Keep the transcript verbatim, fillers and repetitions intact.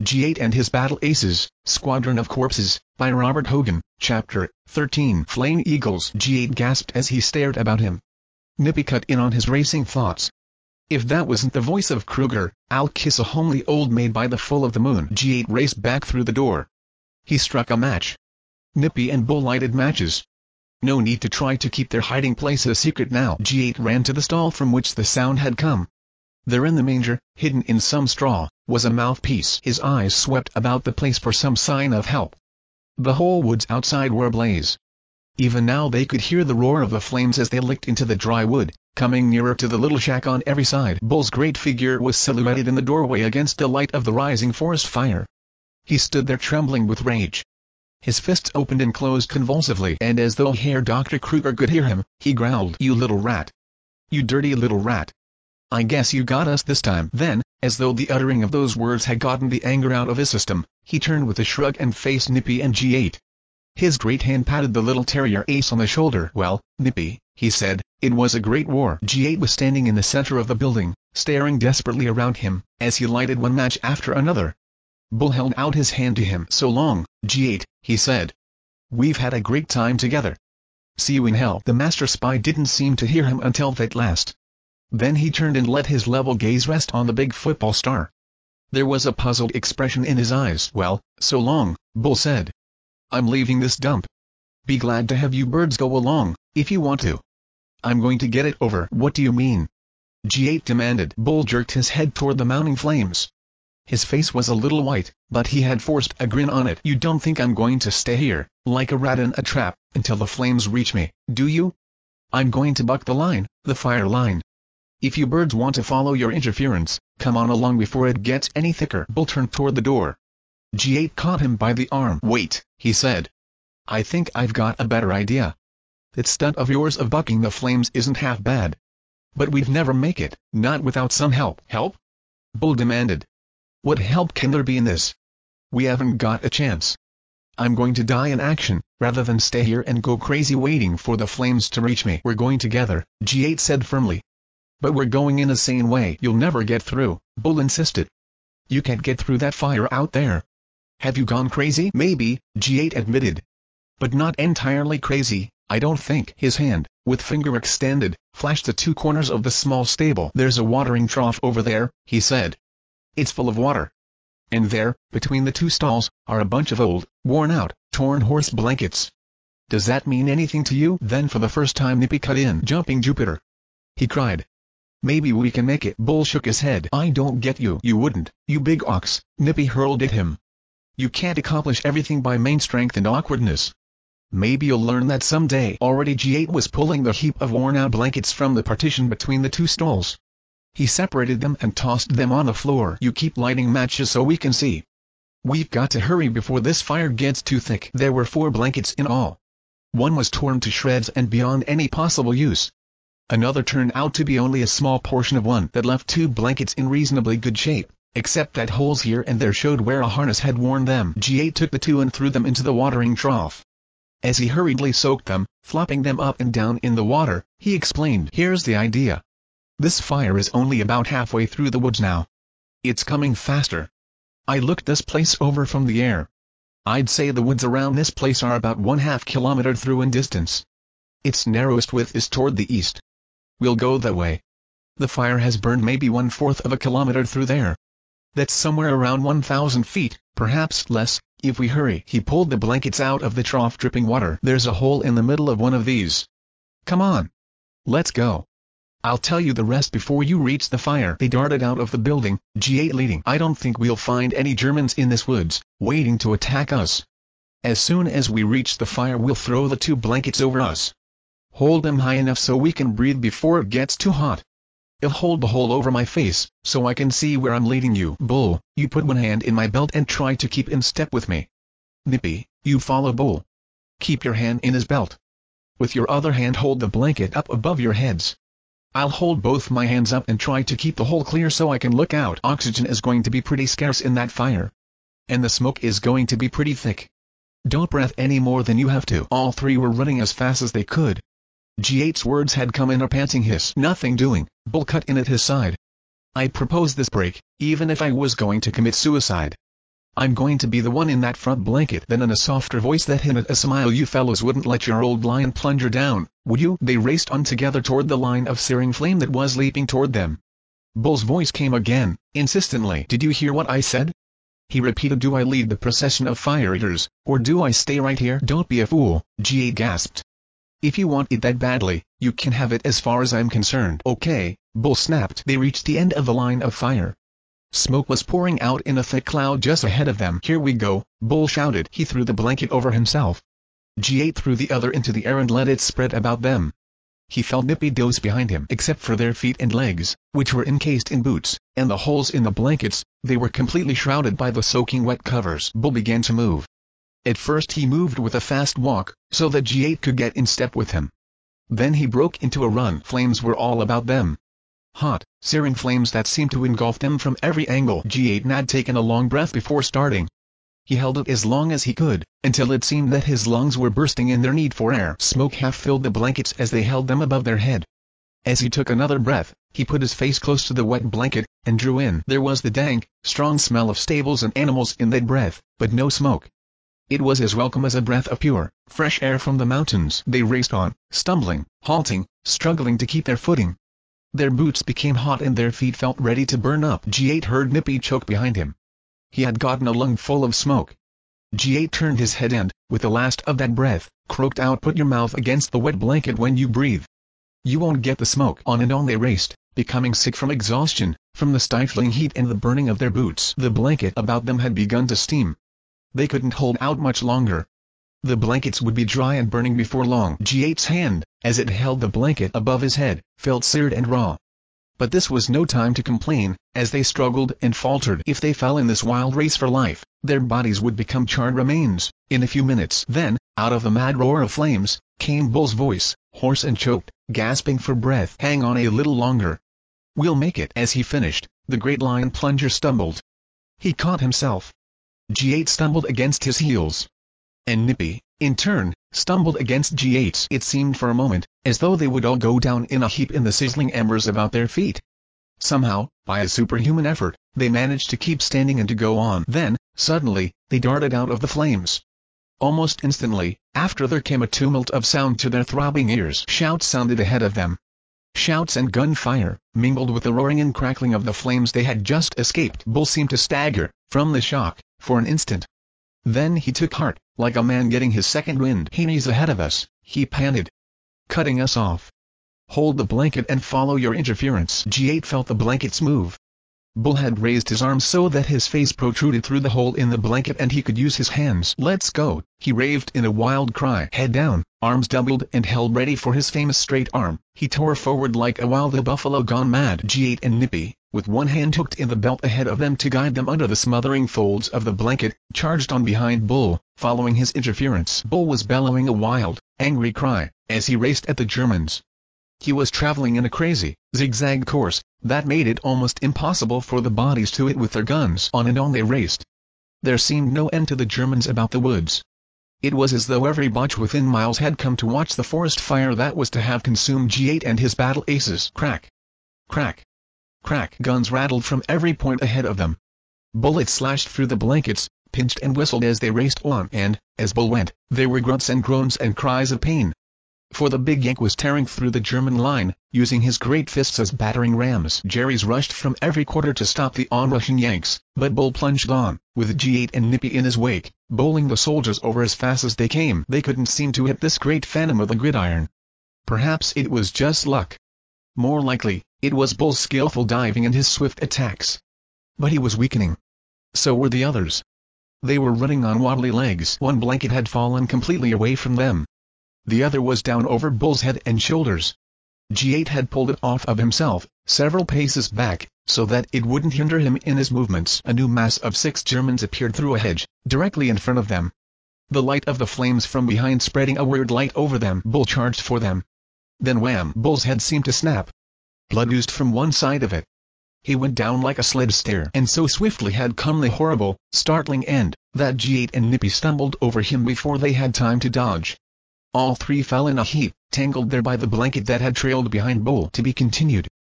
G eight and His Battle Aces, Squadron of Corpses, by Robert Hogan, Chapter thirteen. Flame Eagles. G eight gasped as he stared about him. Nippy cut in on his racing thoughts. If that wasn't the voice of Kruger, I'll kiss a homely old maid by the full of the moon. G eight raced back through the door. He struck a match. Nippy and Bull lighted matches. No need to try to keep their hiding place a secret now. G eight ran to the stall from which the sound had come. There in the manger, hidden in some straw, was a mouthpiece. His eyes swept about the place for some sign of help. The whole woods outside were ablaze. Even now they could hear the roar of the flames as they licked into the dry wood, coming nearer to the little shack on every side. Bull's great figure was silhouetted in the doorway against the light of the rising forest fire. He stood there trembling with rage. His fists opened and closed convulsively, and as though Herr Doctor Kruger could hear him, he growled, "You little rat! You dirty little rat! I guess you got us this time." Then, as though the uttering of those words had gotten the anger out of his system, he turned with a shrug and faced Nippy and G eight. His great hand patted the little terrier Ace on the shoulder. "Well, Nippy," he said, "it was a great war." G eight was standing in the center of the building, staring desperately around him, as he lighted one match after another. Bull held out his hand to him. "So long, G eight, he said. "We've had a great time together. See you in hell." The master spy didn't seem to hear him until that last. Then he turned and let his level gaze rest on the big football star. There was a puzzled expression in his eyes. "Well, so long," Bull said. "I'm leaving this dump. Be glad to have you birds go along, if you want to." "I'm going to get it over." "What do you mean?" G eight demanded. Bull jerked his head toward the mounting flames. His face was a little white, but he had forced a grin on it. "You don't think I'm going to stay here, like a rat in a trap, until the flames reach me, do you? I'm going to buck the line, the fire line. If you birds want to follow your interference, come on along before it gets any thicker." Bull turned toward the door. G eight caught him by the arm. "Wait," he said. "I think I've got a better idea. That stunt of yours of bucking the flames isn't half bad. But we'd never make it, not without some help." "Help?" Bull demanded. "What help can there be in this? We haven't got a chance. I'm going to die in action, rather than stay here and go crazy waiting for the flames to reach me." "We're going together," G eight said firmly. "But we're going in a sane way." "You'll never get through," Bull insisted. "You can't get through that fire out there." "Have you gone crazy?" "Maybe," G eight admitted. "But not entirely crazy, I don't think." His hand, with finger extended, flashed the two corners of the small stable. "There's a watering trough over there," he said. "It's full of water. And there, between the two stalls, are a bunch of old, worn-out, torn horse blankets. Does that mean anything to you?" Then for the first time Nippy cut in. "Jumping Jupiter!" he cried. "Maybe we can make it." Bull shook his head. "I don't get you." "You wouldn't, you big ox," Nippy hurled at him. "You can't accomplish everything by main strength and awkwardness. Maybe you'll learn that someday." Already G eight was pulling the heap of worn-out blankets from the partition between the two stalls. He separated them and tossed them on the floor. "You keep lighting matches so we can see. We've got to hurry before this fire gets too thick." There were four blankets in all. One was torn to shreds and beyond any possible use. Another turned out to be only a small portion of one. That left two blankets in reasonably good shape, except that holes here and there showed where a harness had worn them. G eight took the two and threw them into the watering trough. As he hurriedly soaked them, flopping them up and down in the water, he explained, "Here's the idea. This fire is only about halfway through the woods now. It's coming faster. I looked this place over from the air. I'd say the woods around this place are about one half kilometer through in distance. Its narrowest width is toward the east. We'll go that way. The fire has burned maybe one-fourth of a kilometer through there. That's somewhere around one thousand feet, perhaps less, if we hurry." He pulled the blankets out of the trough dripping water. "There's a hole in the middle of one of these. Come on. Let's go. I'll tell you the rest before you reach the fire." They darted out of the building, G eight leading. "I don't think we'll find any Germans in this woods, waiting to attack us. As soon as we reach the fire we'll throw the two blankets over us. Hold them high enough so we can breathe before it gets too hot. I'll hold the hole over my face, so I can see where I'm leading you." "Bull, you put one hand in my belt and try to keep in step with me." "Nippy, you follow Bull. Keep your hand in his belt. With your other hand hold the blanket up above your heads. I'll hold both my hands up and try to keep the hole clear so I can look out. Oxygen is going to be pretty scarce in that fire. And the smoke is going to be pretty thick. Don't breath any more than you have to." All three were running as fast as they could. G eight's words had come in a panting hiss. "Nothing doing," Bull cut in at his side. "I propose this break, even if I was going to commit suicide. I'm going to be the one in that front blanket." Then in a softer voice that hinted a smile, "You fellows wouldn't let your old lion plunger down, would you?" They raced on together toward the line of searing flame that was leaping toward them. Bull's voice came again, insistently. "Did you hear what I said?" he repeated. "Do I lead the procession of fire eaters, or do I stay right here?" "Don't be a fool," G eight gasped. "If you want it that badly, you can have it as far as I'm concerned." "Okay," Bull snapped. They reached the end of the line of fire. Smoke was pouring out in a thick cloud just ahead of them. "Here we go," Bull shouted. He threw the blanket over himself. G eight threw the other into the air and let it spread about them. He felt Nippy dose behind him. Except for their feet and legs, which were encased in boots, and the holes in the blankets, they were completely shrouded by the soaking wet covers. Bull began to move. At first he moved with a fast walk, so that G eight could get in step with him. Then he broke into a run. Flames were all about them. Hot, searing flames that seemed to engulf them from every angle. G eight had taken a long breath before starting. He held it as long as he could, until it seemed that his lungs were bursting in their need for air. Smoke half filled the blankets as they held them above their head. As he took another breath, he put his face close to the wet blanket, and drew in. There was the dank, strong smell of stables and animals in that breath, but no smoke. It was as welcome as a breath of pure, fresh air from the mountains. They raced on, stumbling, halting, struggling to keep their footing. Their boots became hot and their feet felt ready to burn up. G eight heard Nippy choke behind him. He had gotten a lung full of smoke. G eight turned his head and, with the last of that breath, croaked out, "Put your mouth against the wet blanket when you breathe. You won't get the smoke." On and on they raced, becoming sick from exhaustion, from the stifling heat and the burning of their boots. The blanket about them had begun to steam. They couldn't hold out much longer. The blankets would be dry and burning before long. G eight's hand, as it held the blanket above his head, felt seared and raw. But this was no time to complain, as they struggled and faltered. If they fell in this wild race for life, their bodies would become charred remains, in a few minutes. Then, out of the mad roar of flames, came Bull's voice, hoarse and choked, gasping for breath. "Hang on a little longer. We'll make it." As he finished, the great lion plunger stumbled. He caught himself. G eight stumbled against his heels. And Nippy, in turn, stumbled against G eight's. It seemed for a moment, as though they would all go down in a heap in the sizzling embers about their feet. Somehow, by a superhuman effort, they managed to keep standing and to go on. Then, suddenly, they darted out of the flames. Almost instantly, after there came a tumult of sound to their throbbing ears. Shouts sounded ahead of them. Shouts and gunfire, mingled with the roaring and crackling of the flames they had just escaped. Bull seemed to stagger, from the shock, for an instant. Then he took heart, like a man getting his second wind. "He's ahead of us," he panted. "Cutting us off. Hold the blanket and follow your interference." G eight felt the blankets move. Bull had raised his arms so that his face protruded through the hole in the blanket and he could use his hands. "Let's go," he raved in a wild cry. Head down, arms doubled and held ready for his famous straight arm, he tore forward like a wild buffalo gone mad. G eight and Nippy, with one hand hooked in the belt ahead of them to guide them under the smothering folds of the blanket, charged on behind Bull, following his interference. Bull was bellowing a wild, angry cry, as he raced at the Germans. He was traveling in a crazy, zigzag course, that made it almost impossible for the bodies to hit with their guns. On and on they raced. There seemed no end to the Germans about the woods. It was as though every Boche within miles had come to watch the forest fire that was to have consumed G eight and his battle aces. Crack! Crack! Crack! Guns rattled from every point ahead of them. Bullets slashed through the blankets, pinched and whistled as they raced on, and, as Bull went, there were grunts and groans and cries of pain. For the big Yank was tearing through the German line, using his great fists as battering rams. Jerry's rushed from every quarter to stop the onrushing Yanks, but Bull plunged on, with G eight and Nippy in his wake, bowling the soldiers over as fast as they came. They couldn't seem to hit this great phantom with a gridiron. Perhaps it was just luck. More likely, it was Bull's skillful diving and his swift attacks. But he was weakening. So were the others. They were running on wobbly legs. One blanket had fallen completely away from them. The other was down over Bull's head and shoulders. G eight had pulled it off of himself, several paces back, so that it wouldn't hinder him in his movements. A new mass of six Germans appeared through a hedge, directly in front of them. The light of the flames from behind spreading a weird light over them. Bull charged for them. Then wham! Bull's head seemed to snap. Blood oozed from one side of it. He went down like a sled steer. And so swiftly had come the horrible, startling end, that G eight and Nippy stumbled over him before they had time to dodge. All three fell in a heap, tangled there by the blanket that had trailed behind Bull. To be continued.